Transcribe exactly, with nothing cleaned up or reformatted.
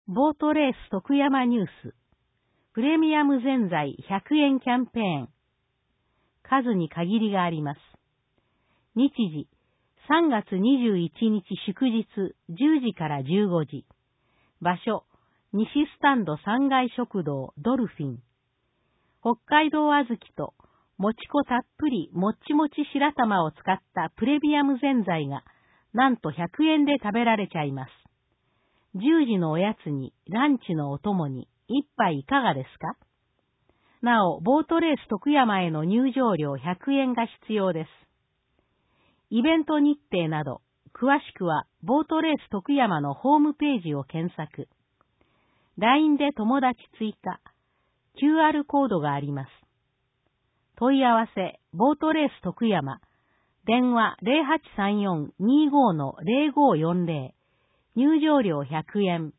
ボートレース徳山ニュース、プレミアムぜんざいひゃくえんキャンペーン。数に限りがあります。日時、さんがつにじゅういちにち祝日じゅうじからじゅうごじ。場所、西スタンドさんがい食堂ドルフィン。北海道小豆ともち粉たっぷりもっちもち白玉を使ったプレミアムぜんざいがなんとひゃくえんで食べられちゃいます。じゅうじのおやつにランチのお供に一杯いかがですか？なお、ボートレース徳山への入場料ひゃくえんが必要です。イベント日程など、詳しくはボートレース徳山のホームページを検索。ライン で友達追加、キューアール コードがあります。問い合わせ、ボートレース徳山、電話 ゼロはちさんよんにーごーのゼロごーよんゼロ、入場料ひゃくえん。